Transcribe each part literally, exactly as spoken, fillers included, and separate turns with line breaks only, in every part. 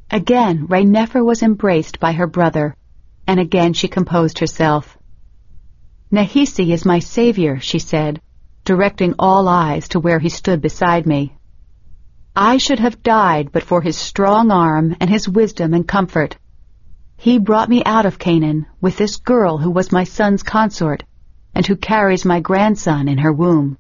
Again Raineffer was embraced by her brother, and again she composed herself. "Nahisi is my savior," she said, directing all eyes to where he stood beside me. "I should have died but for his strong arm and his wisdom and comfort. He brought me out of Canaan with this girl who was my son's consort, and who carries my grandson in her womb."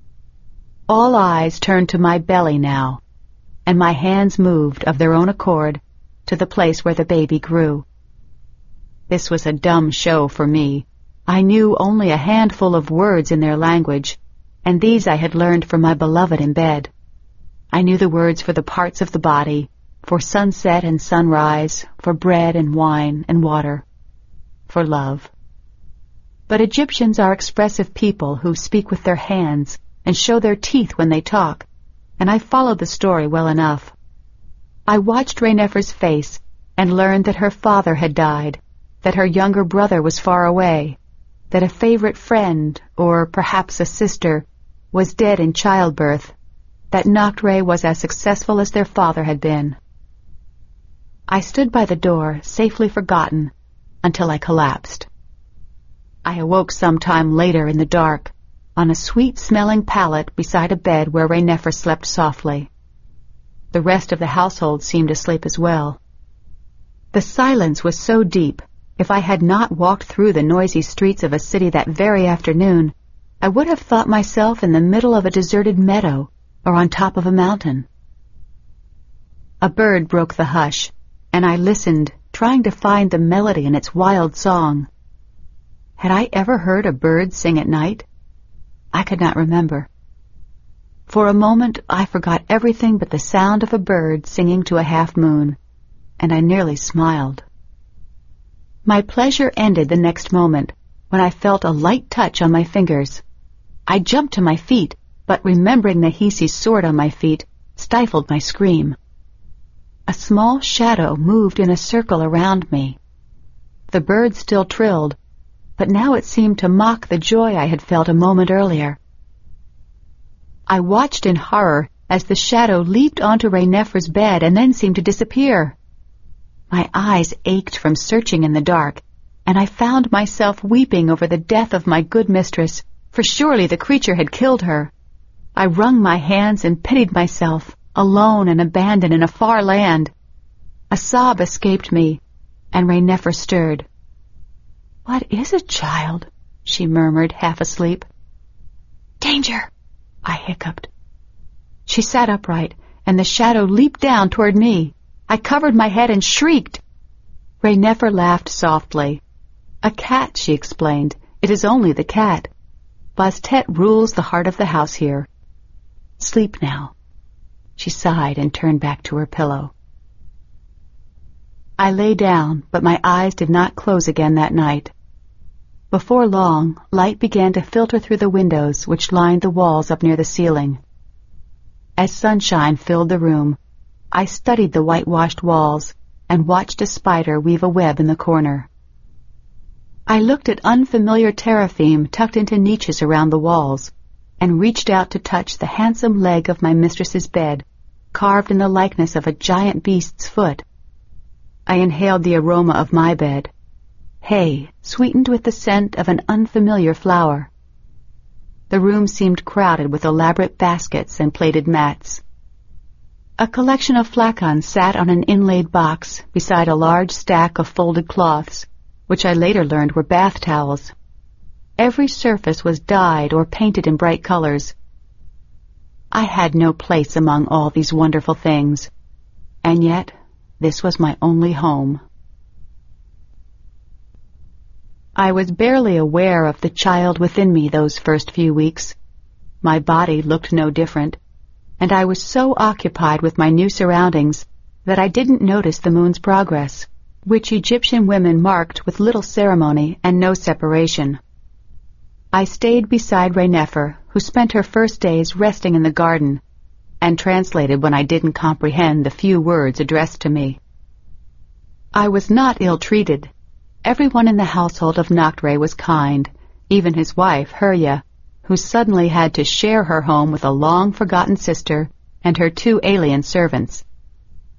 All eyes turned to my belly now, and my hands moved of their own accord to the place where the baby grew. This was a dumb show for me. I knew only a handful of words in their language, and these I had learned from my beloved in bed. I knew the words for the parts of the body, for sunset and sunrise, for bread and wine and water, for love. But Egyptians are expressive people who speak with their hands and show their teeth when they talk, and I followed the story well enough. I watched Raineffer's face and learned that her father had died, that her younger brother was far away, that a favorite friend, or perhaps a sister, was dead in childbirth, that Nachtray was as successful as their father had been. I stood by the door, safely forgotten, until I collapsed. I awoke some time later in the dark, on a sweet-smelling pallet beside a bed where Raineffer slept softly. The rest of the household seemed asleep as well. The silence was so deep, if I had not walked through the noisy streets of a city that very afternoon, I would have thought myself in the middle of a deserted meadow or on top of a mountain. A bird broke the hush, and I listened, trying to find the melody in its wild song. Had I ever heard a bird sing at night? I could not remember. For a moment I forgot everything but the sound of a bird singing to a half-moon, and I nearly smiled. My pleasure ended the next moment, when I felt a light touch on my fingers. I jumped to my feet, but remembering Nahisi's sword on my feet, stifled my scream. A small shadow moved in a circle around me. The bird still trilled, but now it seemed to mock the joy I had felt a moment earlier. I watched in horror as the shadow leaped onto Raineffer's bed and then seemed to disappear. My eyes ached from searching in the dark, and I found myself weeping over the death of my good mistress, for surely the creature had killed her. I wrung my hands and pitied myself, alone and abandoned in a far land. A sob escaped me, and Raineffer stirred. "What is it, child?" she murmured, half asleep. "Danger!" I hiccuped. She sat upright, and the shadow leaped down toward me. I covered my head and shrieked. Raineffer laughed softly. "A cat," she explained. "It is only the cat. Bastet rules the heart of the house here. Sleep now." She sighed and turned back to her pillow. I lay down, but my eyes did not close again that night. Before long, light began to filter through the windows which lined the walls up near the ceiling. As sunshine filled the room, I studied the whitewashed walls and watched a spider weave a web in the corner. I looked at unfamiliar teraphim tucked into niches around the walls, and reached out to touch the handsome leg of my mistress's bed, carved in the likeness of a giant beast's foot. I inhaled the aroma of my bed, hay sweetened with the scent of an unfamiliar flower. The room seemed crowded with elaborate baskets and plated mats. A collection of flacons sat on an inlaid box beside a large stack of folded cloths, which I later learned were bath towels. Every surface was dyed or painted in bright colors. I had no place among all these wonderful things, and yet this was my only home. I was barely aware of the child within me those first few weeks. My body looked no different, and I was so occupied with my new surroundings that I didn't notice the moon's progress, which Egyptian women marked with little ceremony and no separation. I stayed beside Raineffer, who spent her first days resting in the garden, and translated when I didn't comprehend the few words addressed to me. I was not ill-treated. Everyone in the household of Nachtray was kind, even his wife, Hurya, who suddenly had to share her home with a long-forgotten sister and her two alien servants.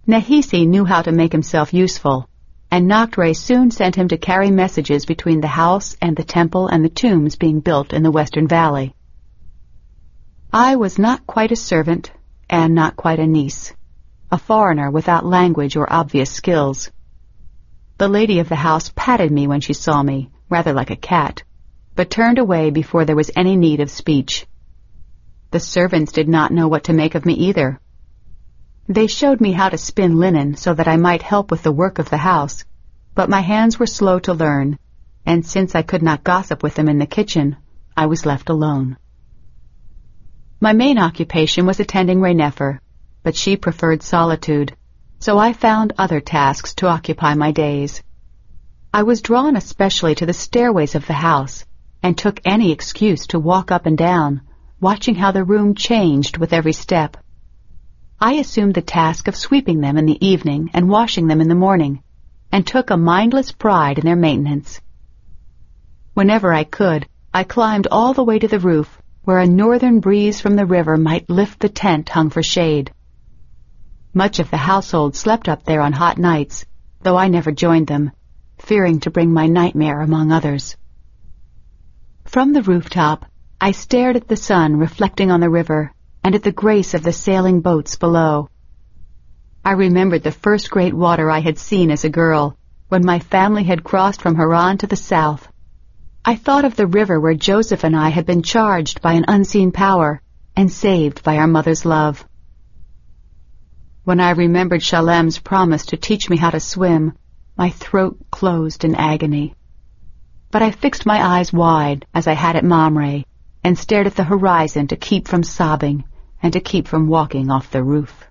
Nahisi knew how to make himself useful, and Noctre soon sent him to carry messages between the house and the temple and the tombs being built in the Western Valley. I was not quite a servant, and not quite a niece, a foreigner without language or obvious skills. The lady of the house patted me when she saw me, rather like a cat, but turned away before there was any need of speech. The servants did not know what to make of me either. They showed me how to spin linen so that I might help with the work of the house, but my hands were slow to learn, and since I could not gossip with them in the kitchen, I was left alone. My main occupation was attending Raineffer, but she preferred solitude, so I found other tasks to occupy my days. I was drawn especially to the stairways of the house, and took any excuse to walk up and down, watching how the room changed with every step. I assumed the task of sweeping them in the evening and washing them in the morning, and took a mindless pride in their maintenance. Whenever I could, I climbed all the way to the roof, where a northern breeze from the river might lift the tent hung for shade. Much of the household slept up there on hot nights, though I never joined them, fearing to bring my nightmare among others. From the rooftop, I stared at the sun reflecting on the river and at the grace of the sailing boats below. I remembered the first great water I had seen as a girl, when my family had crossed from Haran to the south. I thought of the river where Joseph and I had been charged by an unseen power and saved by our mother's love. When I remembered Shalem's promise to teach me how to swim, my throat closed in agony. But I fixed my eyes wide, as I had at Mamre, and stared at the horizon to keep from sobbing and to keep from walking off the roof.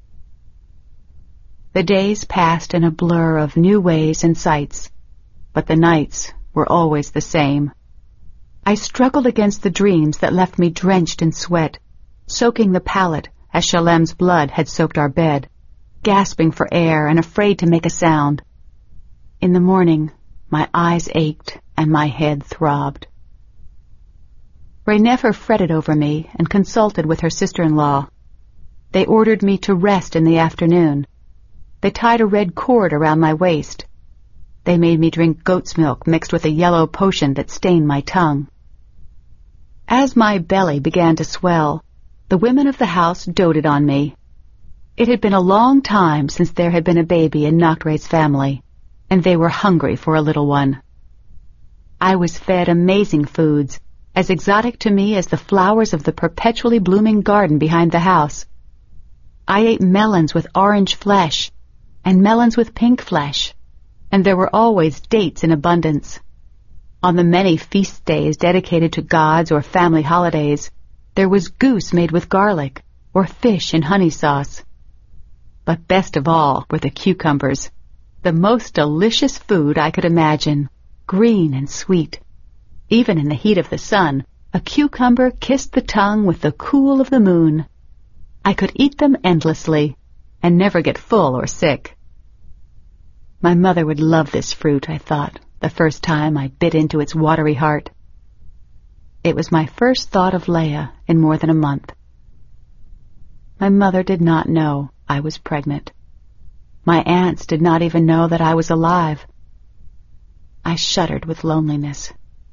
The days passed in a blur of new ways and sights, but the nights were always the same. I struggled against the dreams that left me drenched in sweat, soaking the pallet as Shalem's blood had soaked our bed, gasping for air and afraid to make a sound. In the morning, my eyes ached and my head throbbed. Raineffer fretted over me and consulted with her sister-in-law. They ordered me to rest in the afternoon. They tied a red cord around my waist. They made me drink goat's milk mixed with a yellow potion that stained my tongue. As my belly began to swell, the women of the house doted on me. It had been a long time since there had been a baby in Noctre's family, and they were hungry for a little one. I was fed amazing foods, as exotic to me as the flowers of the perpetually blooming garden behind the house. I ate melons with orange flesh, and melons with pink flesh, and there were always dates in abundance. On the many feast days dedicated to gods or family holidays, there was goose made with garlic, or fish in honey sauce. But best of all were the cucumbers, the most delicious food I could imagine, green and sweet. Even in the heat of the sun, a cucumber kissed the tongue with the cool of the moon. I could eat them endlessly, and never get full or sick. My mother would love this fruit, I thought, the first time I bit into its watery heart. It was my first thought of Leah in more than a month. My mother did not know I was pregnant. My aunts did not even know that I was alive. I shuddered with loneliness.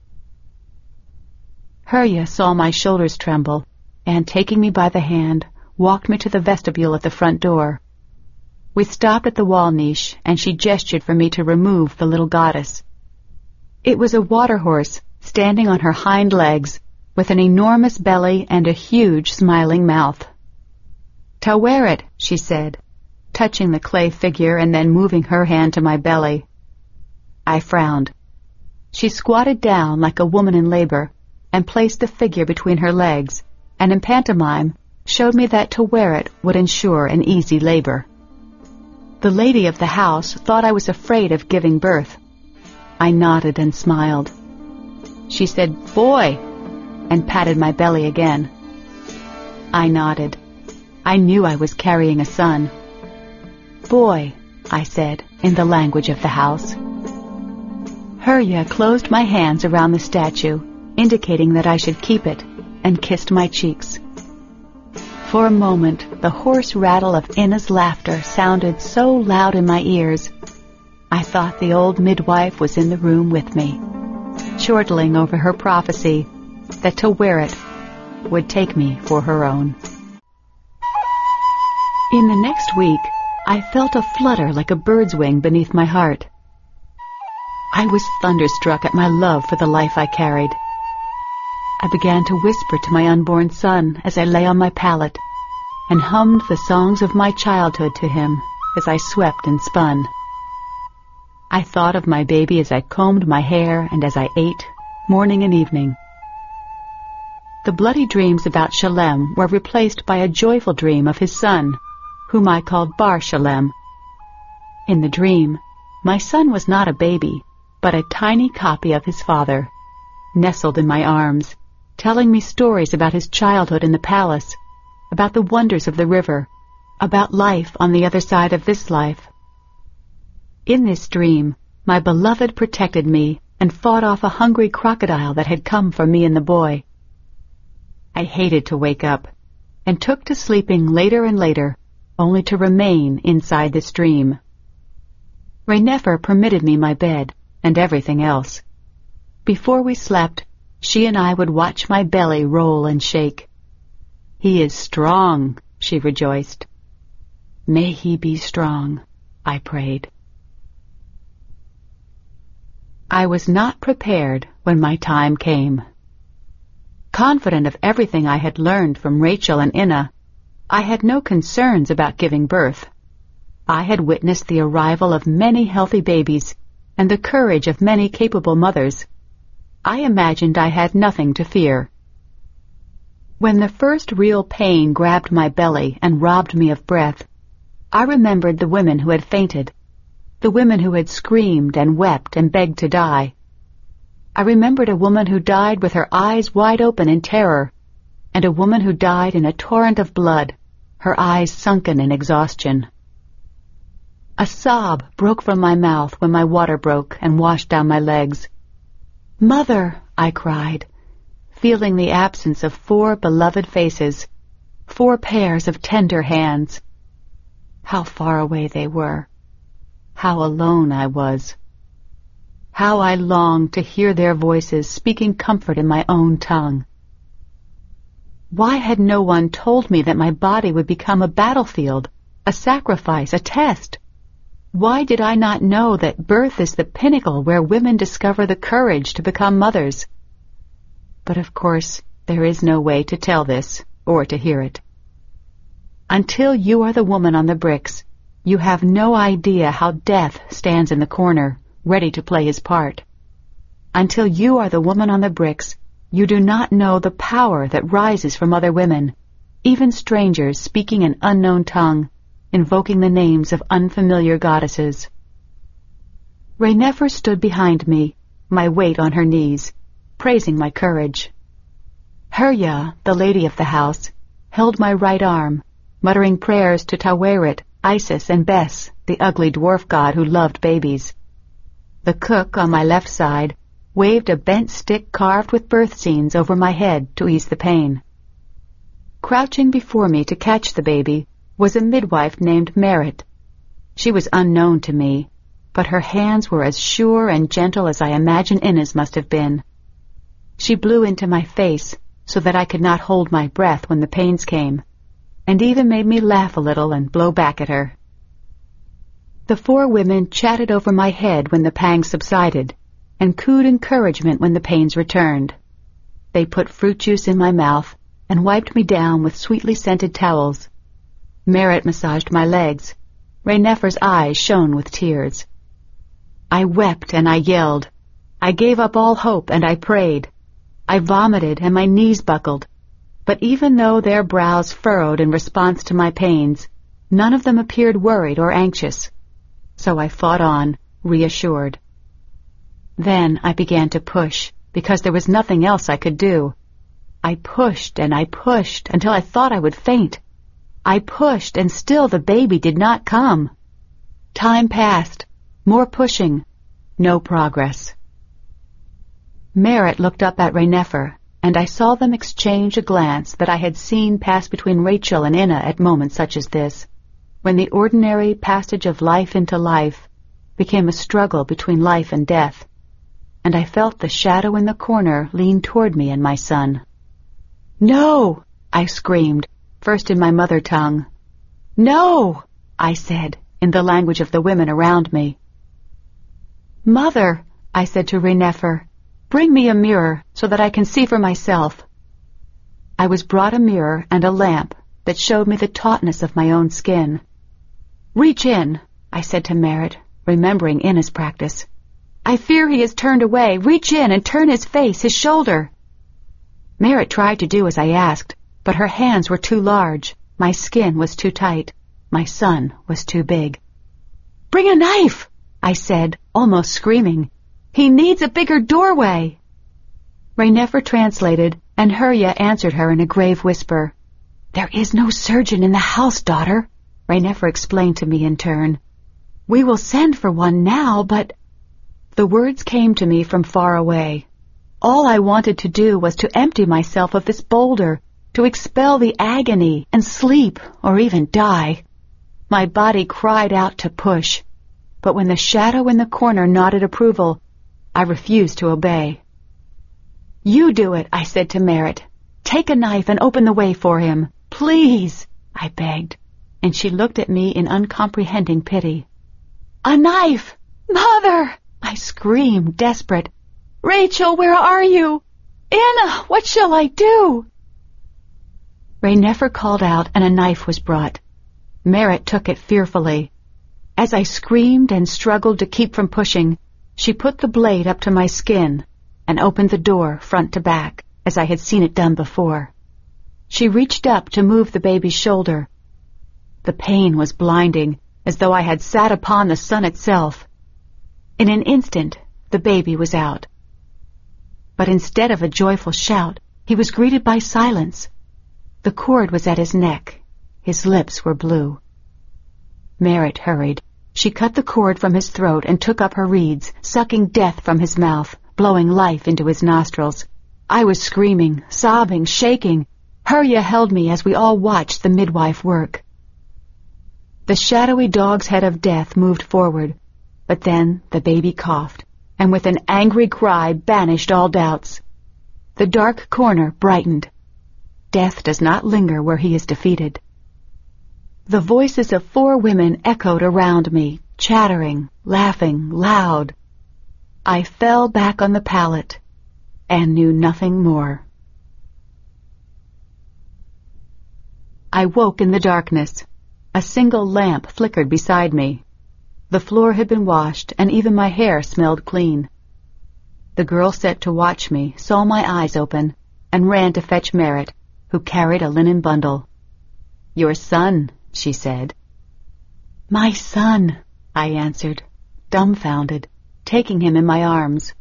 Hurya saw my shoulders tremble, and taking me by the hand, walked me to the vestibule at the front door. We stopped at the wall niche, and she gestured for me to remove the little goddess. It was a water horse, standing on her hind legs, with an enormous belly and a huge smiling mouth. "Taweret," she said, touching the clay figure and then moving her hand to my belly. I frowned. She squatted down like a woman in labor, and placed the figure between her legs, and in pantomime showed me that to wear it would ensure an easy labor. The lady of the house thought I was afraid of giving birth. I nodded and smiled. She said, "Boy," and patted my belly again. I nodded. I knew I was carrying a son. "Boy," I said, in the language of the house. Hurya closed my hands around the statue, indicating that I should keep it, and kissed my cheeks. For a moment, the hoarse rattle of Ina's laughter sounded so loud in my ears, I thought the old midwife was in the room with me, chortling over her prophecy that to wear it would take me for her own. In the next week, I felt a flutter like a bird's wing beneath my heart. I was thunderstruck at my love for the life I carried. I began to whisper to my unborn son as I lay on my pallet, and hummed the songs of my childhood to him as I swept and spun. I thought of my baby as I combed my hair and as I ate, morning and evening. The bloody dreams about Shalem were replaced by a joyful dream of his son, whom I called Bar Shalem. In the dream, my son was not a baby, but a tiny copy of his father, nestled in my arms, telling me stories about his childhood in the palace, about the wonders of the river, about life on the other side of this life. In this dream, my beloved protected me and fought off a hungry crocodile that had come for me and the boy. I hated to wake up, and took to sleeping later and later, only to remain inside this dream. Raynefer permitted me my bed, and everything else. Before we slept, she and I would watch my belly roll and shake. "He is strong," she rejoiced. "May he be strong," I prayed. I was not prepared when my time came. Confident of everything I had learned from Rachel and Ina, I had no concerns about giving birth. I had witnessed the arrival of many healthy babies and the courage of many capable mothers. I imagined I had nothing to fear. When the first real pain grabbed my belly and robbed me of breath, I remembered the women who had fainted, the women who had screamed and wept and begged to die. I remembered a woman who died with her eyes wide open in terror, and a woman who died in a torrent of blood, her eyes sunken in exhaustion. A sob broke from my mouth when my water broke and washed down my legs. "Mother," I cried, feeling the absence of four beloved faces, four pairs of tender hands. How far away they were. How alone I was. How I longed to hear their voices speaking comfort in my own tongue. Why had no one told me that my body would become a battlefield, a sacrifice, a test? Why did I not know that birth is the pinnacle where women discover the courage to become mothers? But of course, there is no way to tell this or to hear it. Until you are the woman on the bricks, you have no idea how death stands in the corner, ready to play his part. Until you are the woman on the bricks, you do not know the power that rises from other women, even strangers speaking an unknown tongue, invoking the names of unfamiliar goddesses. Raynefer stood behind me, my weight on her knees, praising my courage. Herya, the lady of the house, held my right arm, muttering prayers to Taweret, Isis, and Bes, the ugly dwarf god who loved babies. The cook on my left side waved a bent stick carved with birth scenes over my head to ease the pain. Crouching before me to catch the baby was a midwife named Merit. She was unknown to me, but her hands were as sure and gentle as I imagine Ina's must have been. She blew into my face so that I could not hold my breath when the pains came, and even made me laugh a little and blow back at her. The four women chatted over my head when the pangs subsided, and cooed encouragement when the pains returned. They put fruit juice in my mouth and wiped me down with sweetly scented towels. Merit massaged my legs. Raynefer's eyes shone with tears. I wept and I yelled. I gave up all hope and I prayed. I vomited and my knees buckled. But even though their brows furrowed in response to my pains, none of them appeared worried or anxious. So I fought on, reassured. Then I began to push, because there was nothing else I could do. I pushed and I pushed until I thought I would faint. I pushed, and still the baby did not come. Time passed. More pushing. No progress. Merit looked up at Raynefer, and I saw them exchange a glance that I had seen pass between Rachel and Inna at moments such as this, when the ordinary passage of life into life became a struggle between life and death, and I felt the shadow in the corner lean toward me and my son. "No!" I screamed, first in my mother tongue. "No!" I said, in the language of the women around me. "Mother," I said to Raineffer, "bring me a mirror so that I can see for myself." I was brought a mirror and a lamp that showed me the tautness of my own skin. "Reach in," I said to Merritt, remembering Inna's practice. "I fear he has turned away. Reach in and turn his face, his shoulder." Merritt tried to do as I asked, but her hands were too large, my skin was too tight, my son was too big. "Bring a knife," I said, almost screaming. "He needs a bigger doorway." Raineffer translated, and Hurya answered her in a grave whisper. "There is no surgeon in the house, daughter," Raineffer explained to me in turn. "We will send for one now, but—" The words came to me from far away. All I wanted to do was to empty myself of this boulder, to expel the agony and sleep or even die. My body cried out to push, but when the shadow in the corner nodded approval, I refused to obey. "You do it," I said to Merritt. "Take a knife and open the way for him. Please," I begged, and she looked at me in uncomprehending pity. "A knife! Mother!" I screamed, desperate. "Rachel, where are you? Inna, what shall I do?" Raineffer called out, and a knife was brought. Merritt took it fearfully. As I screamed and struggled to keep from pushing, she put the blade up to my skin and opened the door front to back, as I had seen it done before. She reached up to move the baby's shoulder. The pain was blinding, as though I had sat upon the sun itself. In an instant, the baby was out. But instead of a joyful shout, he was greeted by silence. The cord was at his neck. His lips were blue. Merritt hurried. She cut the cord from his throat and took up her reeds, sucking death from his mouth, blowing life into his nostrils. I was screaming, sobbing, shaking. Hurya held me as we all watched the midwife work. The shadowy dog's head of death moved forward, but then the baby coughed, and with an angry cry banished all doubts. The dark corner brightened. Death does not linger where he is defeated. The voices of four women echoed around me, chattering, laughing, loud. I fell back on the pallet and knew nothing more. I woke in the darkness. A single lamp flickered beside me. The floor had been washed, and even my hair smelled clean. The girl set to watch me saw my eyes open and ran to fetch Merritt, who carried a linen bundle. "Your son," she said. "My son," I answered, dumbfounded, taking him in my arms.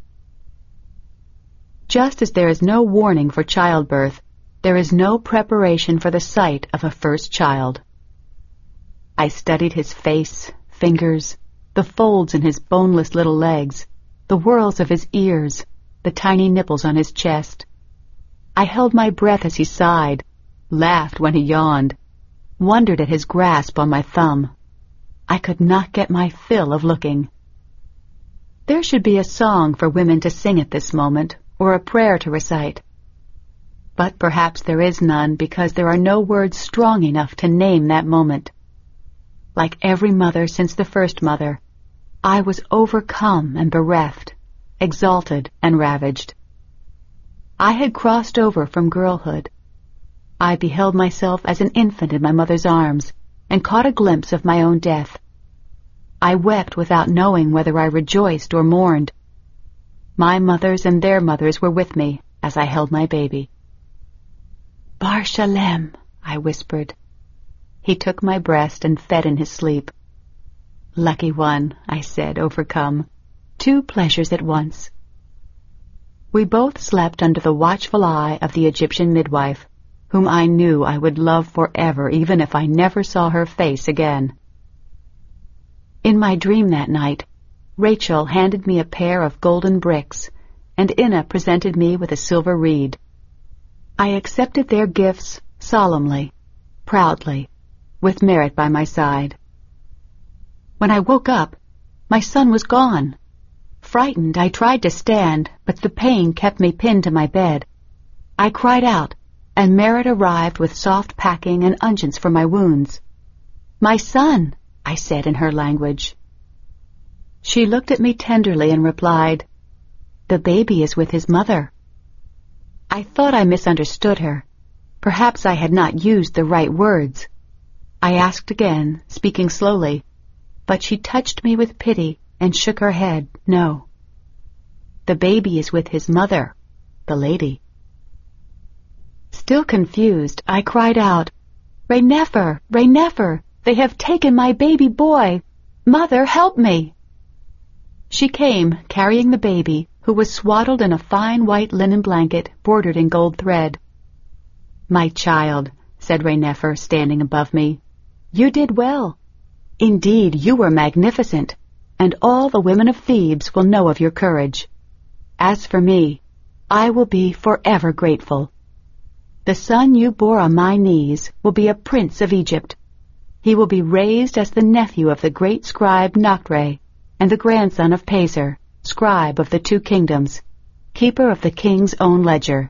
Just as there is no warning for childbirth, there is no preparation for the sight of a first child. I studied his face, fingers, the folds in his boneless little legs, the whorls of his ears, the tiny nipples on his chest. I held my breath as he sighed, laughed when he yawned, wondered at his grasp on my thumb. I could not get my fill of looking. There should be a song for women to sing at this moment, or a prayer to recite. But perhaps there is none because there are no words strong enough to name that moment. Like every mother since the first mother, I was overcome and bereft, exalted and ravaged. I had crossed over from girlhood. I beheld myself as an infant in my mother's arms, and caught a glimpse of my own death. I wept without knowing whether I rejoiced or mourned. My mothers and their mothers were with me as I held my baby. "Bar Shalem," I whispered. He took my breast and fed in his sleep. "Lucky one," I said, overcome. "Two pleasures at once." We both slept under the watchful eye of the Egyptian midwife, whom I knew I would love forever even if I never saw her face again. In my dream that night, Rachel handed me a pair of golden bricks, and Inna presented me with a silver reed. I accepted their gifts solemnly, proudly, with Merit by my side. When I woke up, my son was gone. Frightened, I tried to stand, but the pain kept me pinned to my bed. I cried out, and Merit arrived with soft packing and unguents for my wounds. "My son," I said in her language. She looked at me tenderly and replied, "The baby is with his mother." I thought I misunderstood her. Perhaps I had not used the right words. I asked again, speaking slowly, but she touched me with pity and shook her head, no. "The baby is with his mother, the lady." Still confused, I cried out, "Raineffer, Raineffer, they have taken my baby boy! Mother, help me!" She came, carrying the baby, who was swaddled in a fine white linen blanket bordered in gold thread. "My child," said Raineffer, standing above me, "you did well. Indeed, you were magnificent, and all the women of Thebes will know of your courage. As for me, I will be forever grateful. The son you bore on my knees will be a prince of Egypt. He will be raised as the nephew of the great scribe Nakhre and the grandson of Pazer, scribe of the two kingdoms, keeper of the king's own ledger."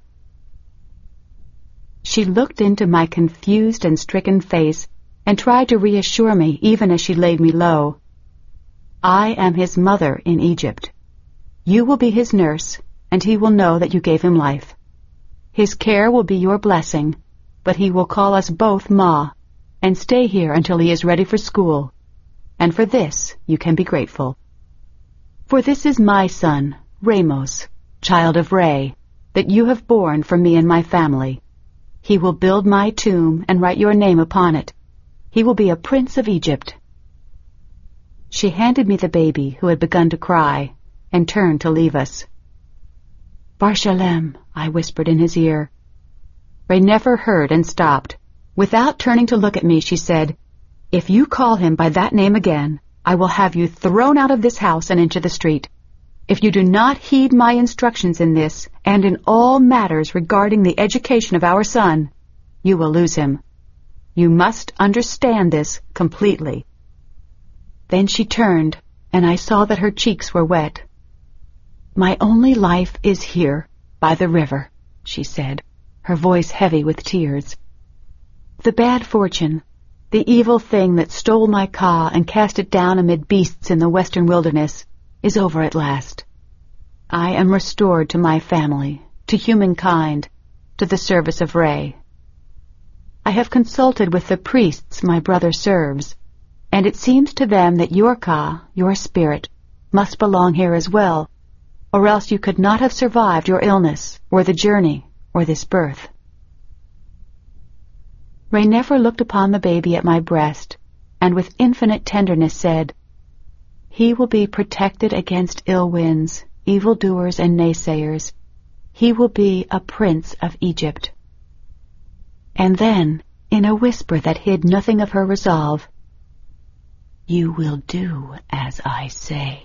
She looked into my confused and stricken face and tried to reassure me even as she laid me low. "I am his mother in Egypt. You will be his nurse, and he will know that you gave him life. His care will be your blessing, but he will call us both Ma, and stay here until he is ready for school, and for this you can be grateful. For this is my son, Ramos, child of Re, that you have borne for me and my family. He will build my tomb and write your name upon it. He will be a prince of Egypt." She handed me the baby, who had begun to cry, and turned to leave us. "Bar Shalem," I whispered in his ear. Raineffer heard and stopped. Without turning to look at me, she said, "If you call him by that name again, I will have you thrown out of this house and into the street. If you do not heed my instructions in this and in all matters regarding the education of our son, you will lose him. You must understand this completely." Then she turned, and I saw that her cheeks were wet. "My only life is here, by the river," she said, her voice heavy with tears. "The bad fortune, the evil thing that stole my Ka and cast it down amid beasts in the western wilderness, is over at last. I am restored to my family, to humankind, to the service of Re. I have consulted with the priests my brother serves, and it seems to them that your Ka, your spirit, must belong here as well, or else you could not have survived your illness, or the journey, or this birth." Raineffer looked upon the baby at my breast, and with infinite tenderness said, "He will be protected against ill winds, evildoers and naysayers. He will be a prince of Egypt." And then, in a whisper that hid nothing of her resolve, "You will do as I say."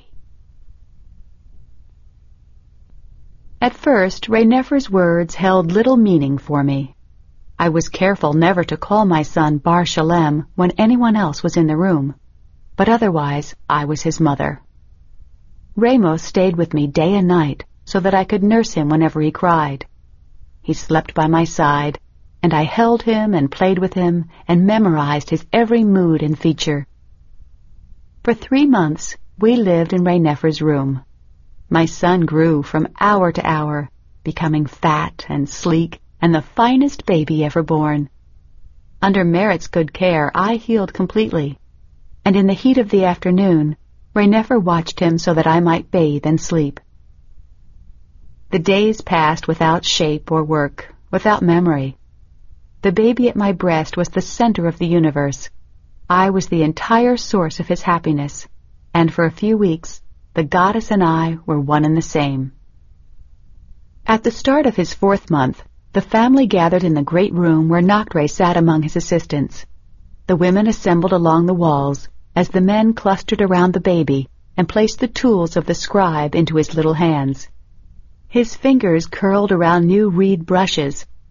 At first, Raineffer's words held little meaning for me. I was careful never to call my son Bar Shalem when anyone else was in the room, but otherwise I was his mother. Ramos stayed with me day and night so that I could nurse him whenever he cried. He slept by my side, and I held him and played with him and memorized his every mood and feature. For three months we lived in Raineffer's room. My son grew from hour to hour, becoming fat and sleek and the finest baby ever born. Under Merit's good care I healed completely, and in the heat of the afternoon Raineffer watched him so that I might bathe and sleep. The days passed without shape or work, without memory. The baby at my breast was the center of the universe. I was the entire source of his happiness, and for a few weeks the goddess and I were one and the same. At the start of his fourth month, the family gathered in the great room where Nakhre sat among his assistants. The women assembled along the walls as the men clustered around the baby and placed the tools of the scribe into his little hands. His fingers curled around new reed brushes,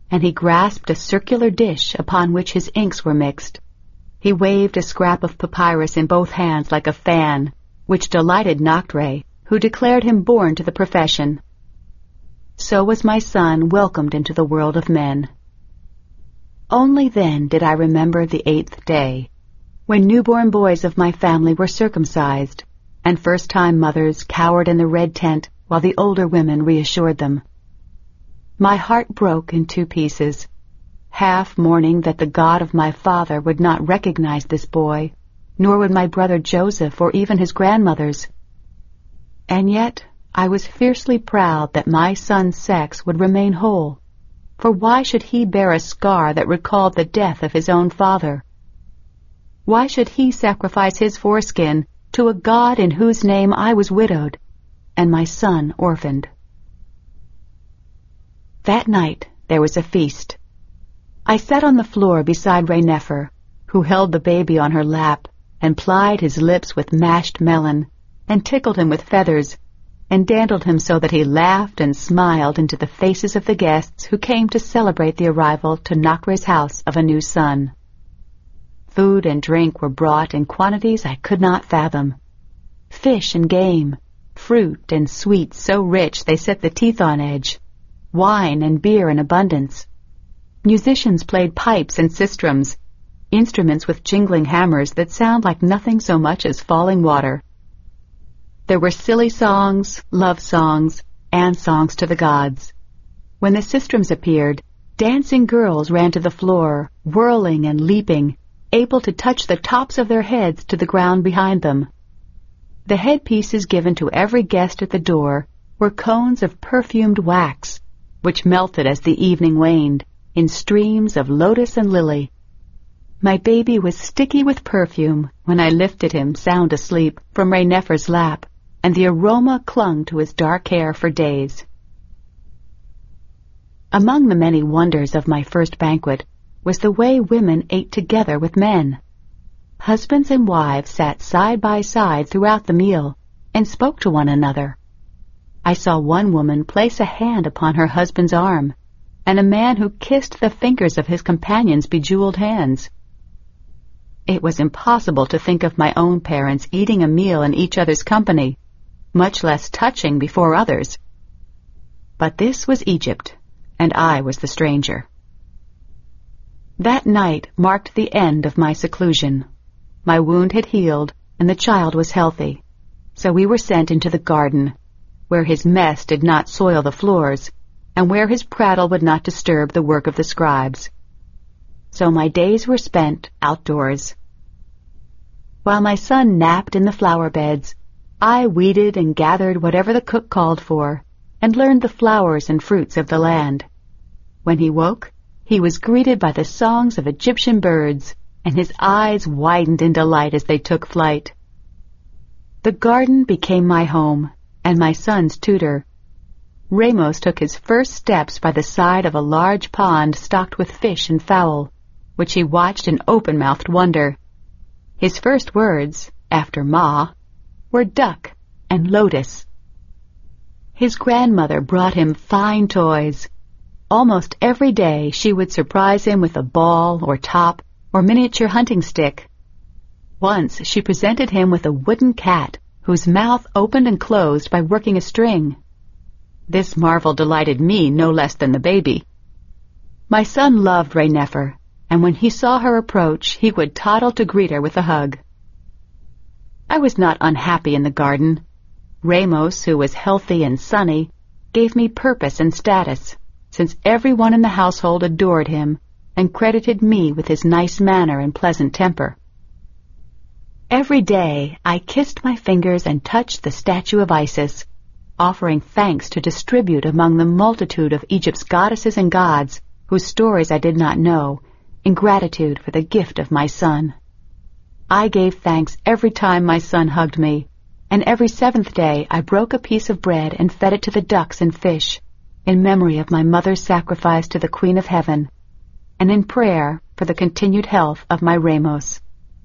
and he grasped a circular dish upon which his inks were mixed. He waved a scrap of papyrus in both hands like a fan, which delighted Noctre, who declared him born to the profession. So was my son welcomed into the world of men. Only then did I remember the eighth day, when newborn boys of my family were circumcised, and first-time mothers cowered in the red tent while the older women reassured them. My heart broke in two pieces, half mourning that the God of my father would not recognize this boy, nor would my brother Joseph or even his grandmothers. And yet I was fiercely proud that my son's sex would remain whole, for why should he bear a scar that recalled the death of his own father? Why should he sacrifice his foreskin to a God in whose name I was widowed, and my son orphaned? That night there was a feast. I sat on the floor beside Raineffer, who held the baby on her lap, and plied his lips with mashed melon, and tickled him with feathers, and dandled him so that he laughed and smiled into the faces of the guests who came to celebrate the arrival to Nocre's house of a new son. Food and drink were brought in quantities I could not fathom. Fish and game, fruit and sweets so rich they set the teeth on edge, wine and beer in abundance. Musicians played pipes and sistrums, instruments with jingling hammers that sound like nothing so much as falling water. There were silly songs, love songs, and songs to the gods. When the sistrums appeared, dancing girls ran to the floor, whirling and leaping, able to touch the tops of their heads to the ground behind them. The headpieces given to every guest at the door were cones of perfumed wax, which melted as the evening waned, in streams of lotus and lily. My baby was sticky with perfume when I lifted him, sound asleep, from Raineffer's lap, and the aroma clung to his dark hair for days. Among the many wonders of my first banquet was the way women ate together with men. Husbands and wives sat side by side throughout the meal and spoke to one another. I saw one woman place a hand upon her husband's arm, and a man who kissed the fingers of his companion's bejeweled hands. It was impossible to think of my own parents eating a meal in each other's company, much less touching before others. But this was Egypt, and I was the stranger. That night marked the end of my seclusion. My wound had healed, and the child was healthy, so we were sent into the garden, where his mess did not soil the floors, and where his prattle would not disturb the work of the scribes. So my days were spent outdoors. While my son napped in the flower beds, I weeded and gathered whatever the cook called for, and learned the flowers and fruits of the land. When he woke, he was greeted by the songs of Egyptian birds, and his eyes widened in delight as they took flight. The garden became my home, and my son's tutor. Ramos took his first steps by the side of a large pond stocked with fish and fowl, which he watched in open-mouthed wonder. His first words, after Ma, were duck and lotus. His grandmother brought him fine toys. Almost every day she would surprise him with a ball or top or miniature hunting stick. Once she presented him with a wooden cat whose mouth opened and closed by working a string. This marvel delighted me no less than the baby. My son loved Raineffer, and when he saw her approach, he would toddle to greet her with a hug. I was not unhappy in the garden. Ramos, who was healthy and sunny, gave me purpose and status, since everyone in the household adored him and credited me with his nice manner and pleasant temper. Every day I kissed my fingers and touched the statue of Isis, offering thanks to distribute among the multitude of Egypt's goddesses and gods whose stories I did not know, in gratitude for the gift of my son. I gave thanks every time my son hugged me, and every seventh day I broke a piece of bread and fed it to the ducks and fish, in memory of my mother's sacrifice to the Queen of Heaven, and in prayer for the continued health of my Ramos.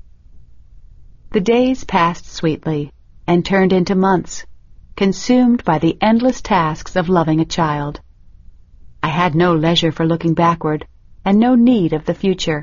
The days passed sweetly, and turned into months, consumed by the endless tasks of loving a child. I had no leisure for looking backward, and no need of the future.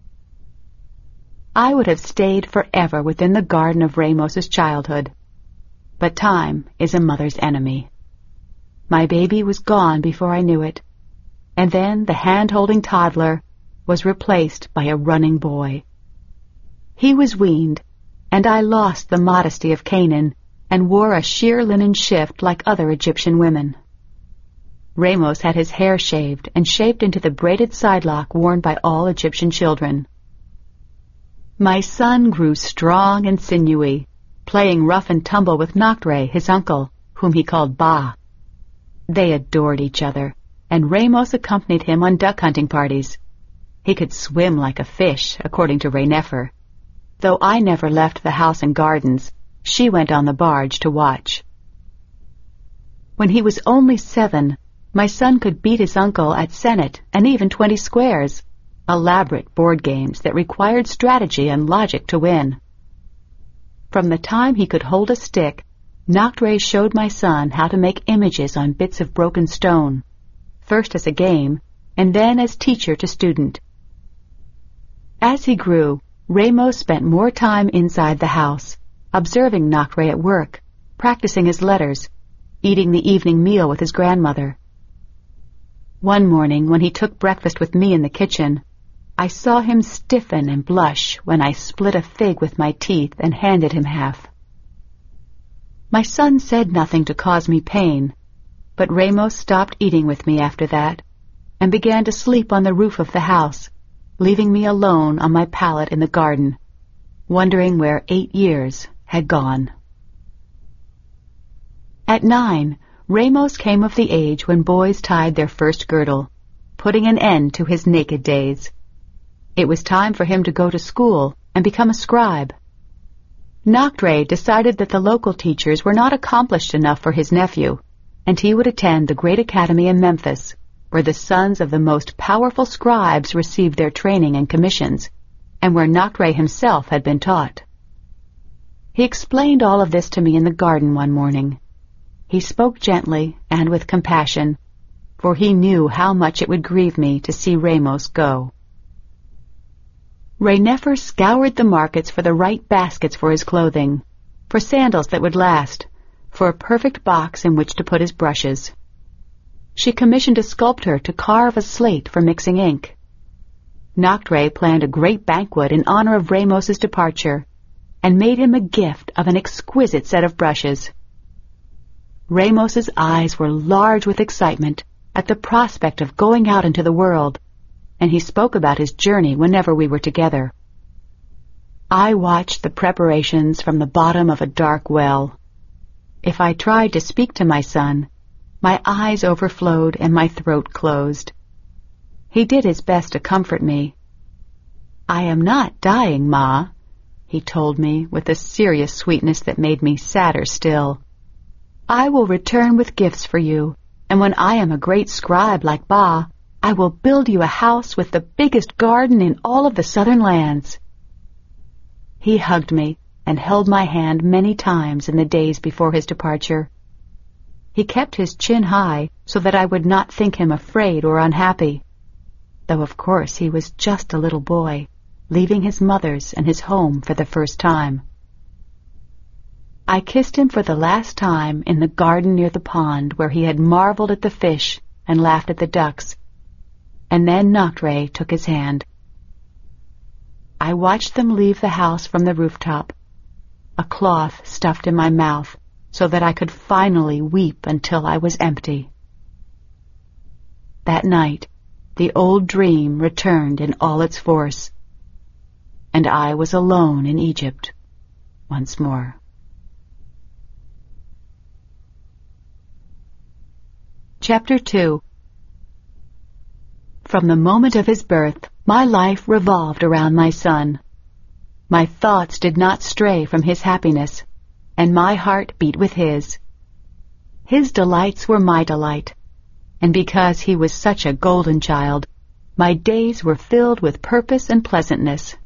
I would have stayed forever within the garden of Ramos's childhood. But time is a mother's enemy. My baby was gone before I knew it, and then the hand-holding toddler was replaced by a running boy. He was weaned, and I lost the modesty of Canaan and wore a sheer linen shift like other Egyptian women. Ramos had his hair shaved and shaped into the braided sidelock worn by all Egyptian children. My son grew strong and sinewy, playing rough and tumble with Noctre, his uncle, whom he called Ba. They adored each other, and Ramos accompanied him on duck-hunting parties. He could swim like a fish, according to Raineffer. Though I never left the house and gardens, she went on the barge to watch. When he was only seven, my son could beat his uncle at Senet and even twenty squares, elaborate board games that required strategy and logic to win. From the time he could hold a stick, Noctre showed my son how to make images on bits of broken stone, first as a game, and then as teacher to student. As he grew, Ramos spent more time inside the house, observing Noctre at work, practicing his letters, eating the evening meal with his grandmother. One morning, when he took breakfast with me in the kitchen, I saw him stiffen and blush when I split a fig with my teeth and handed him half. My son said nothing to cause me pain, but Ramos stopped eating with me after that and began to sleep on the roof of the house, leaving me alone on my pallet in the garden, wondering where eight years had gone. At nine, Ramos came of the age when boys tied their first girdle, putting an end to his naked days. It was time for him to go to school and become a scribe. Noctre decided that the local teachers were not accomplished enough for his nephew, and he would attend the great academy in Memphis, where the sons of the most powerful scribes received their training and commissions, and where Noctre himself had been taught. He explained all of this to me in the garden one morning. He spoke gently and with compassion, for he knew how much it would grieve me to see Ramos go. Raineffer scoured the markets for the right baskets for his clothing, for sandals that would last, for a perfect box in which to put his brushes. She commissioned a sculptor to carve a slate for mixing ink. Noctre planned a great banquet in honor of Ramos's departure, and made him a gift of an exquisite set of brushes. Ramos's eyes were large with excitement at the prospect of going out into the world, and he spoke about his journey whenever we were together. I watched the preparations from the bottom of a dark well. If I tried to speak to my son, my eyes overflowed and my throat closed. He did his best to comfort me. "I am not dying, Ma," he told me with a serious sweetness that made me sadder still. "I will return with gifts for you, and when I am a great scribe like Ba, I will build you a house with the biggest garden in all of the southern lands." He hugged me and held my hand many times in the days before his departure. He kept his chin high so that I would not think him afraid or unhappy, though of course he was just a little boy, leaving his mother's and his home for the first time. I kissed him for the last time in the garden near the pond where he had marveled at the fish and laughed at the ducks, and then Noctre took his hand. I watched them leave the house from the rooftop, a cloth stuffed in my mouth so that I could finally weep until I was empty. That night, the old dream returned in all its force, and I was alone in Egypt once more. Chapter two. From the moment of his birth, my life revolved around my son. My thoughts did not stray from his happiness, and my heart beat with his. His delights were my delight, and because he was such a golden child, my days were filled with purpose and pleasantness.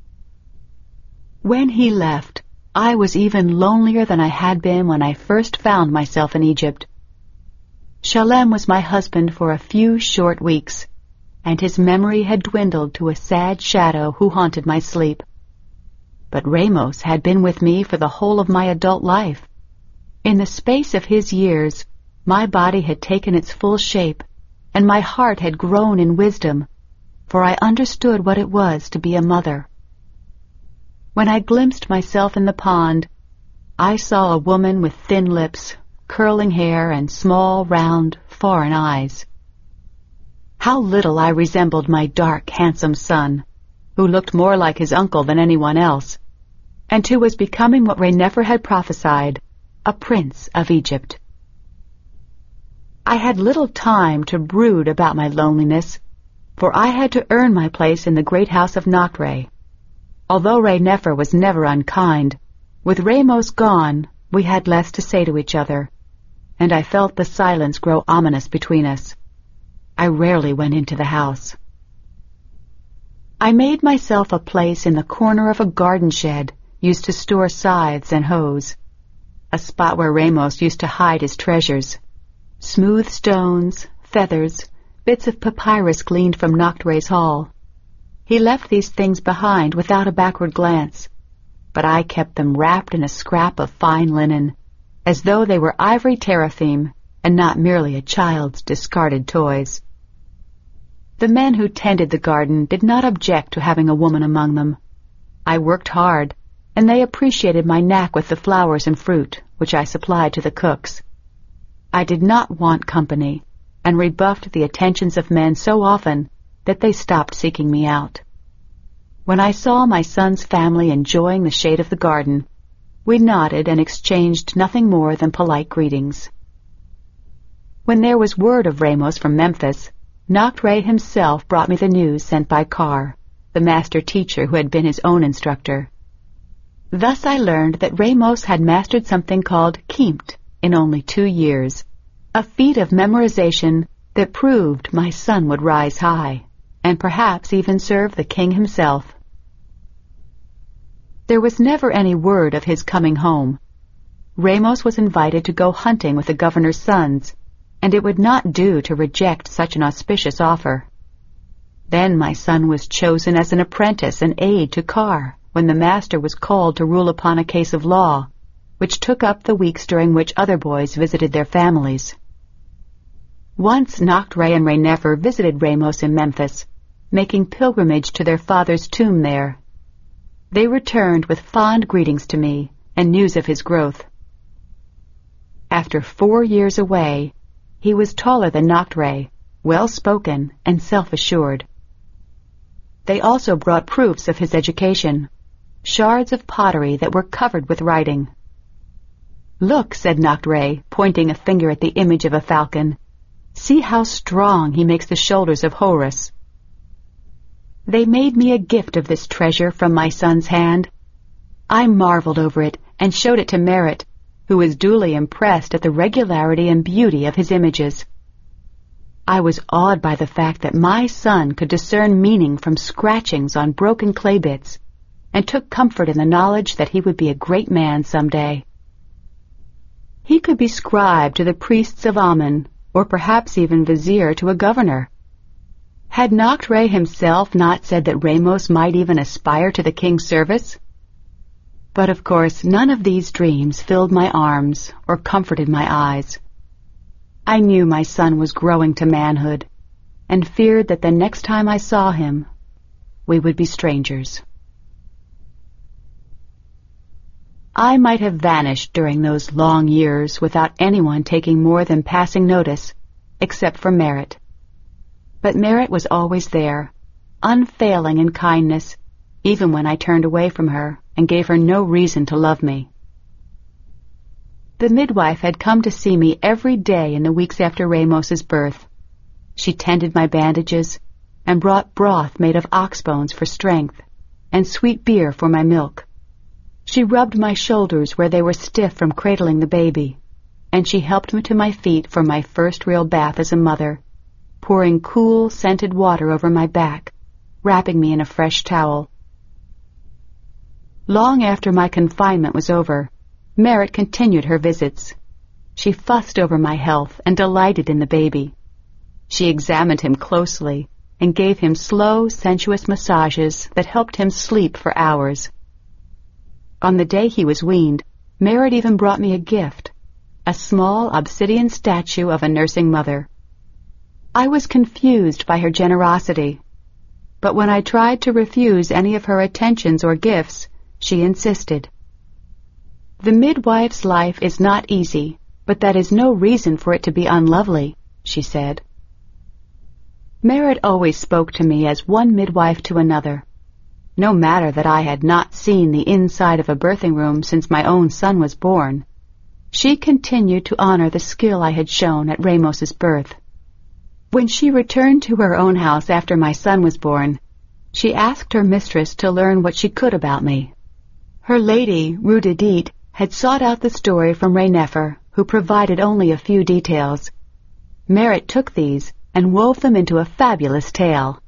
When he left, I was even lonelier than I had been when I first found myself in Egypt. Shalem was my husband for a few short weeks, and his memory had dwindled to a sad shadow who haunted my sleep. But Ramos had been with me for the whole of my adult life. In the space of his years, my body had taken its full shape, and my heart had grown in wisdom, for I understood what it was to be a mother. When I glimpsed myself in the pond, I saw a woman with thin lips, curling hair, and small, round, foreign eyes. How little I resembled my dark, handsome son, who looked more like his uncle than anyone else, and who was becoming what Raineffer had prophesied, a prince of Egypt. I had little time to brood about my loneliness, for I had to earn my place in the great house of Nachtray. Although Raineffer was never unkind, with Ramos gone, we had less to say to each other, and I felt the silence grow ominous between us. I rarely went into the house. I made myself a place in the corner of a garden shed used to store scythes and hoes, a spot where Ramos used to hide his treasures. Smooth stones, feathers, bits of papyrus gleaned from Nachtray's hall. He left these things behind without a backward glance, but I kept them wrapped in a scrap of fine linen, as though they were ivory teraphim and not merely a child's discarded toys. The men who tended the garden did not object to having a woman among them. I worked hard, and they appreciated my knack with the flowers and fruit, which I supplied to the cooks. I did not want company, and rebuffed the attentions of men so often that they stopped seeking me out. When I saw my son's family enjoying the shade of the garden, we nodded and exchanged nothing more than polite greetings. When there was word of Ramos from Memphis, Nachtray himself brought me the news sent by Carr, the master teacher who had been his own instructor. Thus I learned that Ramos had mastered something called Kimt in only two years, a feat of memorization that proved my son would rise high, and perhaps even serve the king himself. There was never any word of his coming home. Ramos was invited to go hunting with the governor's sons, and it would not do to reject such an auspicious offer. Then my son was chosen as an apprentice and aide to Carr when the master was called to rule upon a case of law, which took up the weeks during which other boys visited their families. Once Nachtray and Raineffer visited Ramos in Memphis, making pilgrimage to their father's tomb there. They returned with fond greetings to me and news of his growth. After four years away, he was taller than Nachtray, well-spoken and self-assured. They also brought proofs of his education, shards of pottery that were covered with writing. "Look," said Nachtray, pointing a finger at the image of a falcon. "See how strong he makes the shoulders of Horus." They made me a gift of this treasure from my son's hand. I marveled over it and showed it to Merritt, who was duly impressed at the regularity and beauty of his images. I was awed by the fact that my son could discern meaning from scratchings on broken clay bits, and took comfort in the knowledge that he would be a great man some day. He could be scribe to the priests of Amun, or perhaps even vizier to a governor. Had Nachtray himself not said that Ramos might even aspire to the king's service? But of course none of these dreams filled my arms or comforted my eyes. I knew my son was growing to manhood, and feared that the next time I saw him, we would be strangers. I might have vanished during those long years without anyone taking more than passing notice, except for Merritt. But Merritt was always there, unfailing in kindness, even when I turned away from her and gave her no reason to love me. The midwife had come to see me every day in the weeks after Ramos's birth. She tended my bandages and brought broth made of ox bones for strength and sweet beer for my milk. She rubbed my shoulders where they were stiff from cradling the baby, and she helped me to my feet for my first real bath as a mother, pouring cool, scented water over my back, wrapping me in a fresh towel. Long after my confinement was over, Merritt continued her visits. She fussed over my health and delighted in the baby. She examined him closely and gave him slow, sensuous massages that helped him sleep for hours. On the day he was weaned, Merritt even brought me a gift, a small obsidian statue of a nursing mother. I was confused by her generosity, but when I tried to refuse any of her attentions or gifts, she insisted. The midwife's life is not easy, but that is no reason for it to be unlovely, she said. Merritt always spoke to me as one midwife to another. No matter that I had not seen the inside of a birthing room since my own son was born, she continued to honor the skill I had shown at Ramos's birth. When she returned to her own house after my son was born, she asked her mistress to learn what she could about me. Her lady, Rudidit, had sought out the story from Raineffer, who provided only a few details. Merritt took these and wove them into a fabulous tale.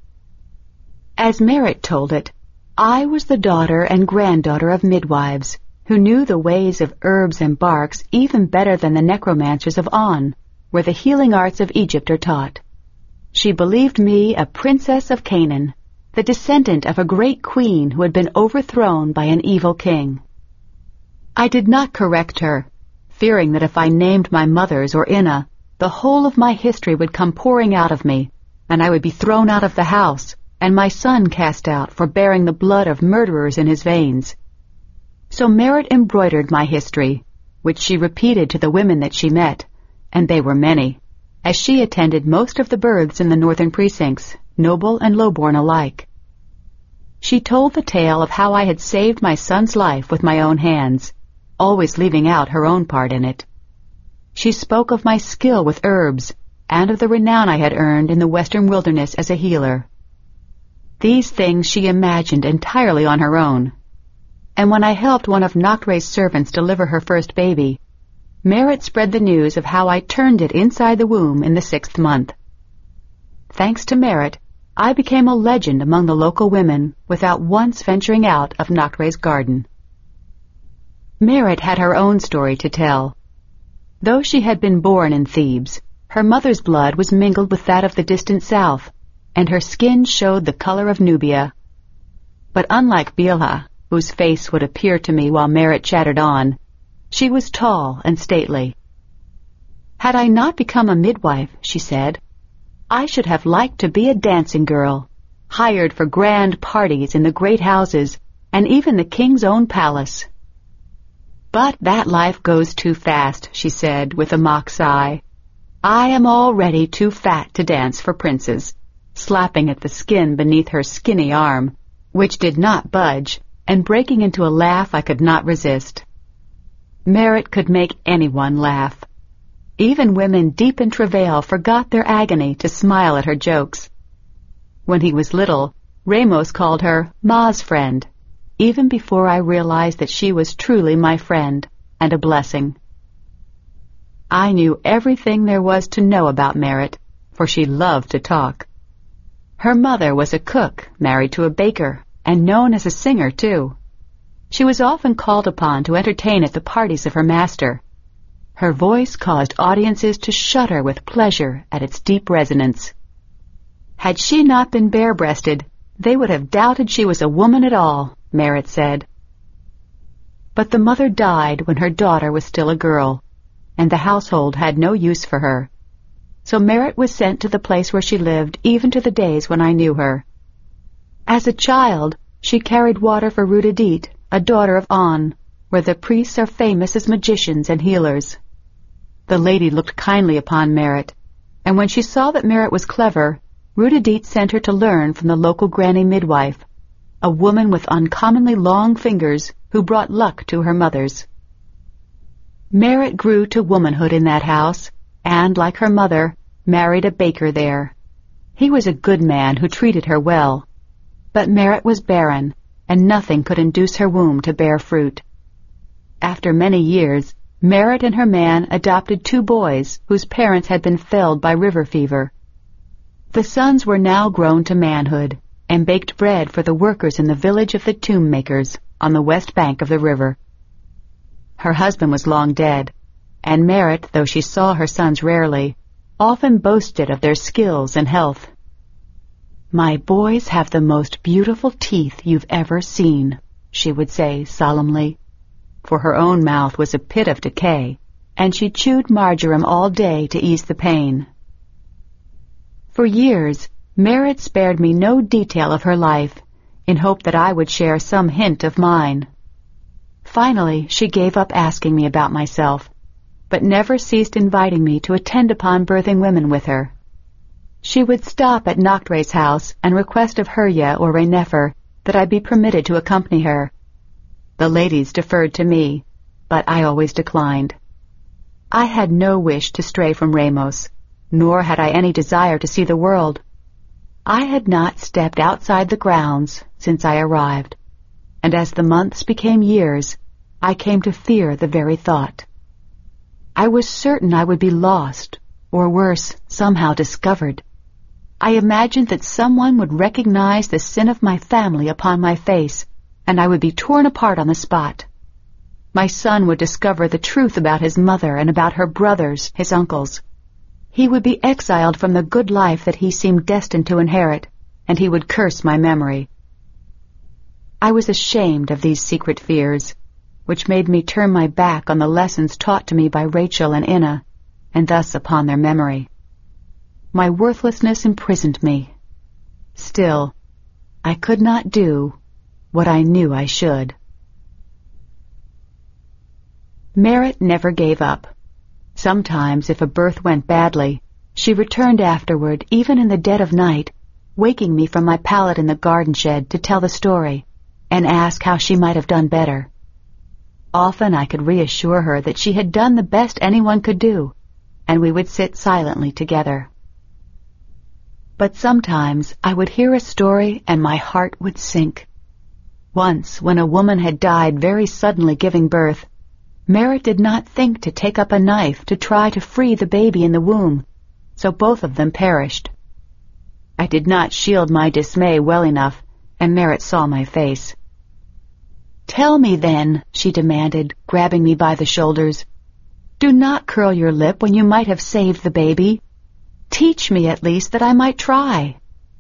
As Merritt told it, I was the daughter and granddaughter of midwives, who knew the ways of herbs and barks even better than the necromancers of On, where the healing arts of Egypt are taught. She believed me a princess of Canaan, the descendant of a great queen who had been overthrown by an evil king. I did not correct her, fearing that if I named my mother's or Inna, the whole of my history would come pouring out of me, and I would be thrown out of the house, and my son cast out for bearing the blood of murderers in his veins. So Merritt embroidered my history, which she repeated to the women that she met, and they were many, as she attended most of the births in the northern precincts, noble and lowborn alike. She told the tale of how I had saved my son's life with my own hands, always leaving out her own part in it. She spoke of my skill with herbs, and of the renown I had earned in the western wilderness as a healer. These things she imagined entirely on her own, and when I helped one of Noctre's servants deliver her first baby, Merritt spread the news of how I turned it inside the womb in the sixth month. Thanks to Merritt, I became a legend among the local women without once venturing out of Noctre's garden. Merritt had her own story to tell. Though she had been born in Thebes, her mother's blood was mingled with that of the distant south, and her skin showed the color of Nubia. But unlike Bilhah, whose face would appear to me while Merritt chattered on, she was tall and stately. Had I not become a midwife, she said, I should have liked to be a dancing girl, hired for grand parties in the great houses and even the king's own palace. But that life goes too fast, she said with a mock sigh. I am already too fat to dance for princes, slapping at the skin beneath her skinny arm, which did not budge, and breaking into a laugh I could not resist. Merritt could make anyone laugh. Even women deep in travail forgot their agony to smile at her jokes. When he was little, Ramos called her Ma's friend, even before I realized that she was truly my friend and a blessing. I knew everything there was to know about Merritt, for she loved to talk. Her mother was a cook married to a baker, and known as a singer, too. She was often called upon to entertain at the parties of her master. Her voice caused audiences to shudder with pleasure at its deep resonance. Had she not been bare-breasted, they would have doubted she was a woman at all, Merritt said. But the mother died when her daughter was still a girl, and the household had no use for her. So Merritt was sent to the place where she lived even to the days when I knew her. As a child, she carried water for Rudidit, a daughter of On, where the priests are famous as magicians and healers. The lady looked kindly upon Merritt, and when she saw that Merritt was clever, Rudidit sent her to learn from the local granny midwife, a woman with uncommonly long fingers who brought luck to her mothers. Merritt grew to womanhood in that house, and, like her mother, married a baker there. He was a good man who treated her well, but Merritt was barren, and nothing could induce her womb to bear fruit. After many years, Merritt and her man adopted two boys whose parents had been felled by river fever. The sons were now grown to manhood, and baked bread for the workers in the village of the tomb makers on the west bank of the river. Her husband was long dead, and Merritt, though she saw her sons rarely, often boasted of their skills and health. "My boys have the most beautiful teeth you've ever seen," she would say solemnly, for her own mouth was a pit of decay, and she chewed marjoram all day to ease the pain. For years, Merritt spared me no detail of her life, in hope that I would share some hint of mine. Finally, she gave up asking me about myself, but never ceased inviting me to attend upon birthing women with her. She would stop at Noctre's house and request of Hurya or Raineffer that I be permitted to accompany her. The ladies deferred to me, but I always declined. I had no wish to stray from Ramos, nor had I any desire to see the world. I had not stepped outside the grounds since I arrived, and as the months became years, I came to fear the very thought. I was certain I would be lost, or worse, somehow discovered. I imagined that someone would recognize the sin of my family upon my face, and I would be torn apart on the spot. My son would discover the truth about his mother and about her brothers, his uncles. He would be exiled from the good life that he seemed destined to inherit, and he would curse my memory. I was ashamed of these secret fears, which made me turn my back on the lessons taught to me by Rachel and Inna, and thus upon their memory. My worthlessness imprisoned me. Still, I could not do what I knew I should. Merritt never gave up. Sometimes, if a birth went badly, she returned afterward, even in the dead of night, waking me from my pallet in the garden shed to tell the story, and ask how she might have done better. Often I could reassure her that she had done the best anyone could do, and we would sit silently together. But sometimes I would hear a story and my heart would sink. Once, when a woman had died very suddenly giving birth, Merritt did not think to take up a knife to try to free the baby in the womb, so both of them perished. I did not shield my dismay well enough, and Merritt saw my face. "Tell me then," she demanded, grabbing me by the shoulders. "Do not curl your lip when you might have saved the baby. Teach me at least that I might try."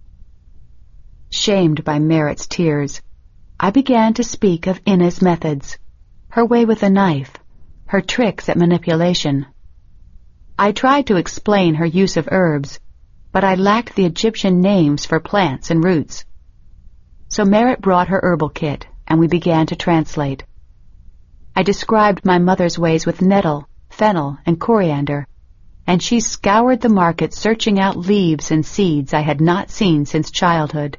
Shamed by Merritt's tears, I began to speak of Inna's methods, her way with a knife, her tricks at manipulation. I tried to explain her use of herbs, but I lacked the Egyptian names for plants and roots. So Merritt brought her herbal kit, and we began to translate. I described my mother's ways with nettle, fennel, and coriander, and she scoured the market searching out leaves and seeds I had not seen since childhood.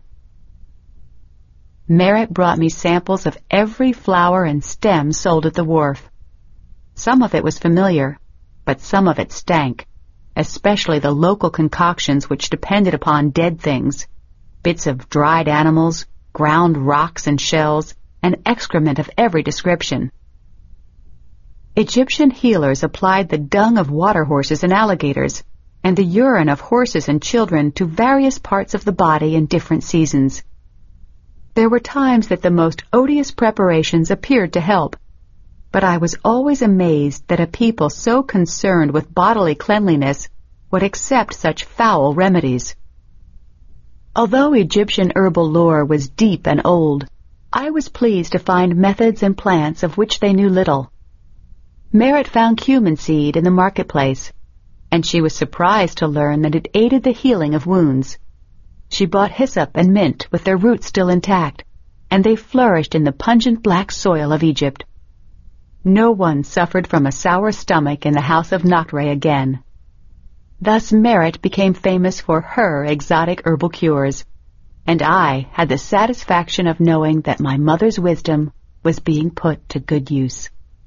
Merritt brought me samples of every flower and stem sold at the wharf. Some of it was familiar, but some of it stank, especially the local concoctions which depended upon dead things, bits of dried animals, ground rocks and shells, and excrement of every description. Egyptian healers applied the dung of water horses and alligators, and the urine of horses and children to various parts of the body in different seasons. There were times that the most odious preparations appeared to help, but I was always amazed that a people so concerned with bodily cleanliness would accept such foul remedies. Although Egyptian herbal lore was deep and old, I was pleased to find methods and plants of which they knew little. Merritt found cumin seed in the marketplace, and she was surprised to learn that it aided the healing of wounds. She bought hyssop and mint with their roots still intact, and they flourished in the pungent black soil of Egypt. No one suffered from a sour stomach in the house of Noctre again. Thus Merritt became famous for her exotic herbal cures, and I had the satisfaction of knowing that my mother's wisdom was being put to good use.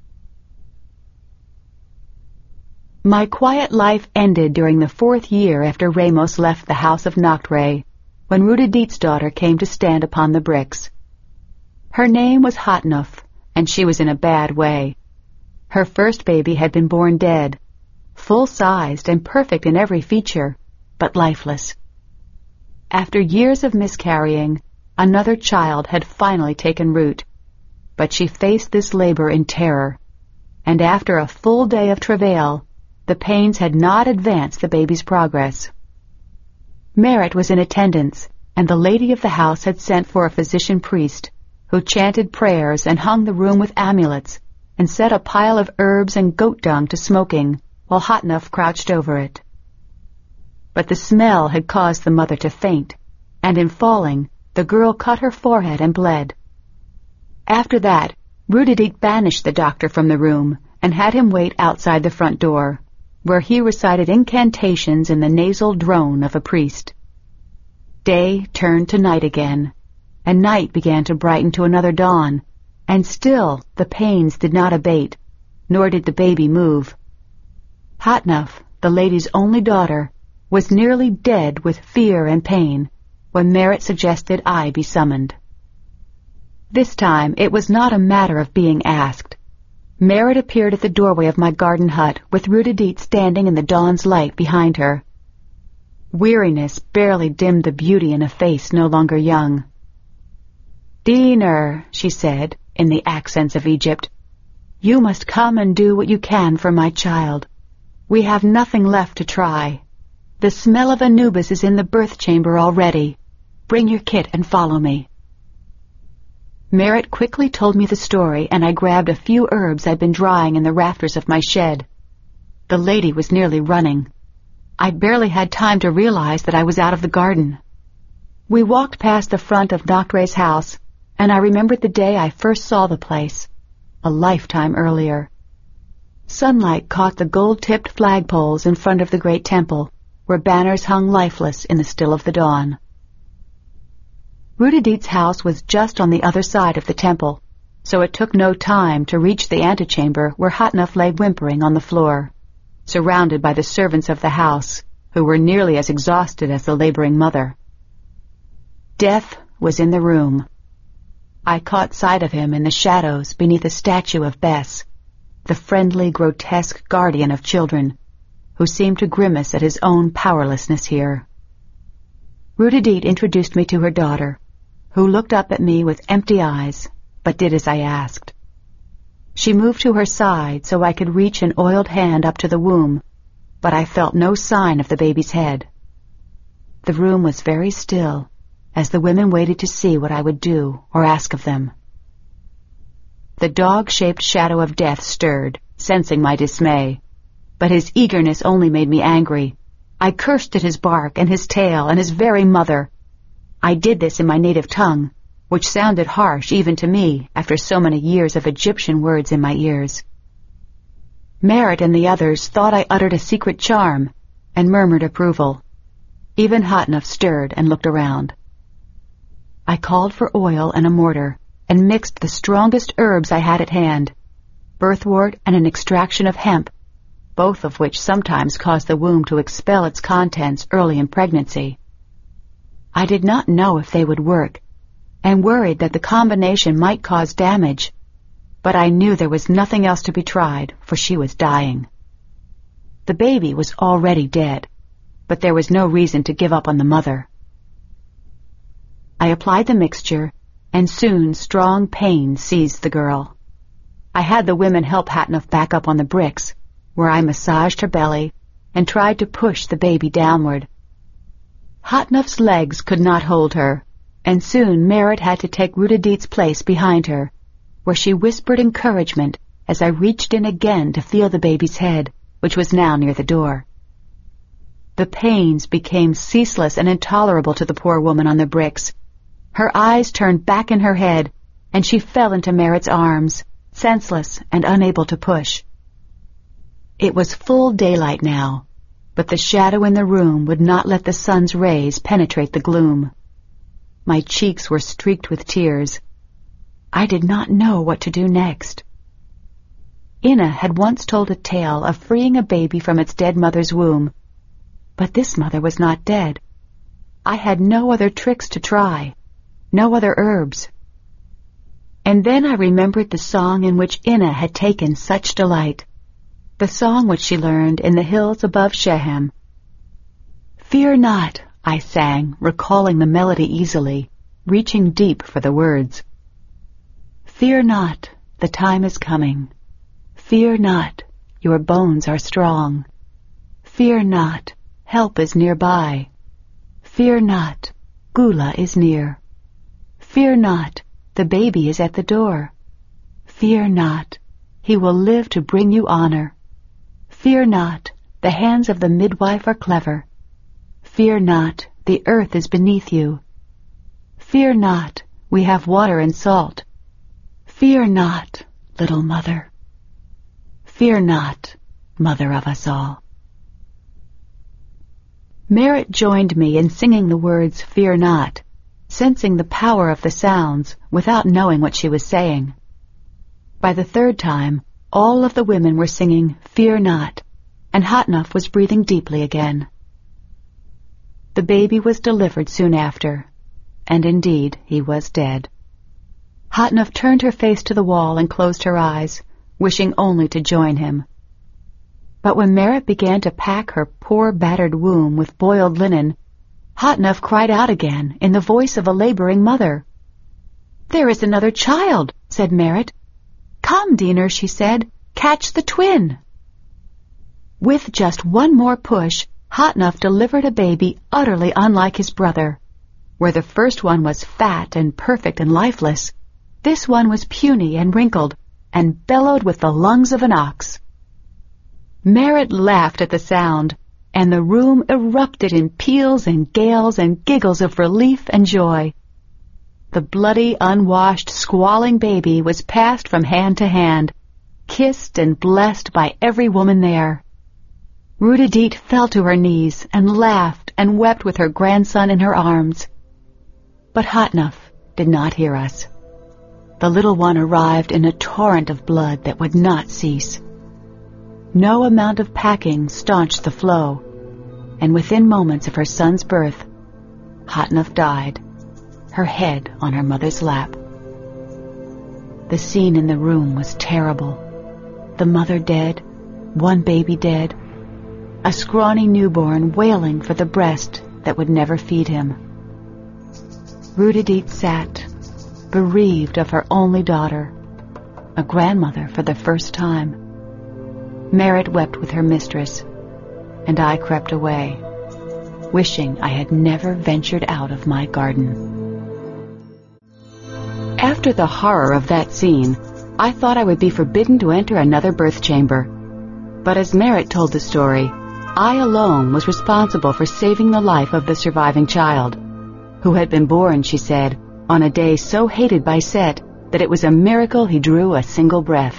My quiet life ended during the fourth year after Ramos left the house of Noctre, when Rudadit's daughter came to stand upon the bricks. Her name was Hatnuf, and she was in a bad way. Her first baby had been born dead, full-sized and perfect in every feature, but lifeless. After years of miscarrying, another child had finally taken root, but she faced this labor in terror, and after a full day of travail, the pains had not advanced the baby's progress. Merritt was in attendance, and the lady of the house had sent for a physician priest, who chanted prayers and hung the room with amulets, and set a pile of herbs and goat dung to smoking, while Hotnuff crouched over it. But the smell had caused the mother to faint, and in falling, the girl cut her forehead and bled. After that, Rudidit banished the doctor from the room, and had him wait outside the front door, where he recited incantations in the nasal drone of a priest. Day turned to night again, and night began to brighten to another dawn, and still the pains did not abate, nor did the baby move. Hotnuff, the lady's only daughter, was nearly dead with fear and pain, when Merritt suggested I be summoned. This time it was not a matter of being asked. Merritt appeared at the doorway of my garden hut, with Rudidit standing in the dawn's light behind her. Weariness barely dimmed the beauty in a face no longer young. "Diener," she said, in the accents of Egypt, "you must come and do what you can for my child. We have nothing left to try. The smell of Anubis is in the birth chamber already. Bring your kit and follow me." Merritt quickly told me the story, and I grabbed a few herbs I'd been drying in the rafters of my shed. The lady was nearly running. I'd barely had time to realize that I was out of the garden. We walked past the front of Noctre's house, and I remembered the day I first saw the place, a lifetime earlier. Sunlight caught the gold-tipped flagpoles in front of the great temple, where banners hung lifeless in the still of the dawn. Rudidit's house was just on the other side of the temple, so it took no time to reach the antechamber where Hotnuff lay whimpering on the floor, surrounded by the servants of the house, who were nearly as exhausted as the laboring mother. Death was in the room. I caught sight of him in the shadows beneath a statue of Bes, the friendly, grotesque guardian of children, who seemed to grimace at his own powerlessness here. Rudidit introduced me to her daughter, who looked up at me with empty eyes, but did as I asked. She moved to her side so I could reach an oiled hand up to the womb, but I felt no sign of the baby's head. The room was very still, as the women waited to see what I would do or ask of them. The dog-shaped shadow of death stirred, sensing my dismay, but his eagerness only made me angry. I cursed at his bark and his tail and his very mother. I did this in my native tongue, which sounded harsh even to me after so many years of Egyptian words in my ears. Merritt and the others thought I uttered a secret charm, and murmured approval. Even Hotnuff stirred and looked around. I called for oil and a mortar, and mixed the strongest herbs I had at hand, birthwort and an extraction of hemp, both of which sometimes cause the womb to expel its contents early in pregnancy. I did not know if they would work, and worried that the combination might cause damage, but I knew there was nothing else to be tried, for she was dying. The baby was already dead, but there was no reason to give up on the mother. I applied the mixture, and soon strong pain seized the girl. I had the women help Hotnuff back up on the bricks, where I massaged her belly and tried to push the baby downward. Hotnuff's legs could not hold her, and soon Merritt had to take Rudidit's place behind her, where she whispered encouragement as I reached in again to feel the baby's head, which was now near the door. The pains became ceaseless and intolerable to the poor woman on the bricks. Her eyes turned back in her head, and she fell into Merritt's arms, senseless and unable to push. It was full daylight now, but the shadow in the room would not let the sun's rays penetrate the gloom. My cheeks were streaked with tears. I did not know what to do next. Inna had once told a tale of freeing a baby from its dead mother's womb, but this mother was not dead. I had no other tricks to try, no other herbs. And then I remembered the song in which Inna had taken such delight, the song which she learned in the hills above Shechem. "Fear not," I sang, recalling the melody easily, reaching deep for the words. "Fear not, the time is coming. Fear not, your bones are strong. Fear not, help is nearby. Fear not, Gula is near. Fear not, the baby is at the door. Fear not, he will live to bring you honor. Fear not, the hands of the midwife are clever. Fear not, the earth is beneath you. Fear not, we have water and salt. Fear not, little mother. Fear not, mother of us all. Merritt joined me in singing the words, Fear not, sensing the power of the sounds without knowing what she was saying. By the third time, all of the women were singing, Fear not, and Hatnuf was breathing deeply again. The baby was delivered soon after, and indeed he was dead. Hatnuf turned her face to the wall and closed her eyes, wishing only to join him. But when Merritt began to pack her poor battered womb with boiled linen, Hatnuf cried out again in the voice of a laboring mother. "There is another child," said Merritt. "Come, Diener," she said, "catch the twin." With just one more push, Hatnuf delivered a baby utterly unlike his brother. Where the first one was fat and perfect and lifeless, this one was puny and wrinkled, and bellowed with the lungs of an ox. Merritt laughed at the sound, and the room erupted in peals and gales and giggles of relief and joy. The bloody, unwashed, squalling baby was passed from hand to hand, kissed and blessed by every woman there. Rudadit fell to her knees and laughed and wept with her grandson in her arms. But Hatnuf did not hear us. The little one arrived in a torrent of blood that would not cease. No amount of packing staunched the flow, and within moments of her son's birth, Hatnuf died, her head on her mother's lap. The scene in the room was terrible. The mother dead, one baby dead, a scrawny newborn wailing for the breast that would never feed him. Rudadit sat, bereaved of her only daughter, a grandmother for the first time. Merritt wept with her mistress, and I crept away, wishing I had never ventured out of my garden. After the horror of that scene, I thought I would be forbidden to enter another birth chamber. But as Merritt told the story, I alone was responsible for saving the life of the surviving child, who had been born, she said, on a day so hated by Set that it was a miracle he drew a single breath.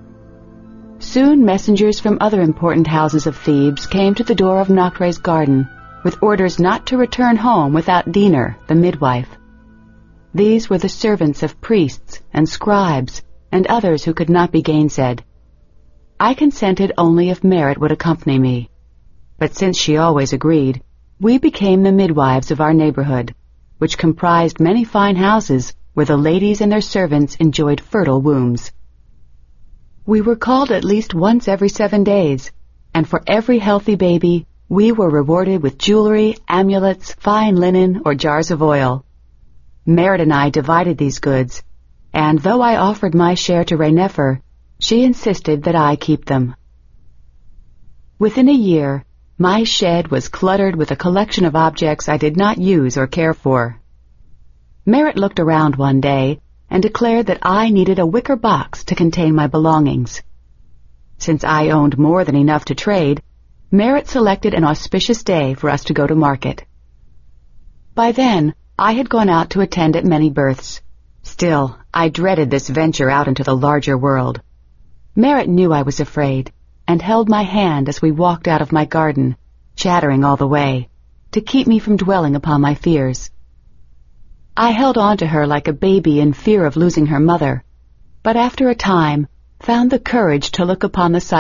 Soon messengers from other important houses of Thebes came to the door of Noctre's garden with orders not to return home without Diener, the midwife. These were the servants of priests and scribes and others who could not be gainsaid. I consented only if Merritt would accompany me, but since she always agreed, we became the midwives of our neighborhood, which comprised many fine houses where the ladies and their servants enjoyed fertile wombs. We were called at least once every seven days, and for every healthy baby, we were rewarded with jewelry, amulets, fine linen, or jars of oil. Merritt and I divided these goods, and though I offered my share to Raineffer, she insisted that I keep them. Within a year, my shed was cluttered with a collection of objects I did not use or care for. Merritt looked around one day and declared that I needed a wicker box to contain my belongings. Since I owned more than enough to trade, Merritt selected an auspicious day for us to go to market. By then, I had gone out to attend at many births. Still, I dreaded this venture out into the larger world. Merritt knew I was afraid, and held my hand as we walked out of my garden, chattering all the way, to keep me from dwelling upon my fears. I held on to her like a baby in fear of losing her mother, but after a time found the courage to look upon the sight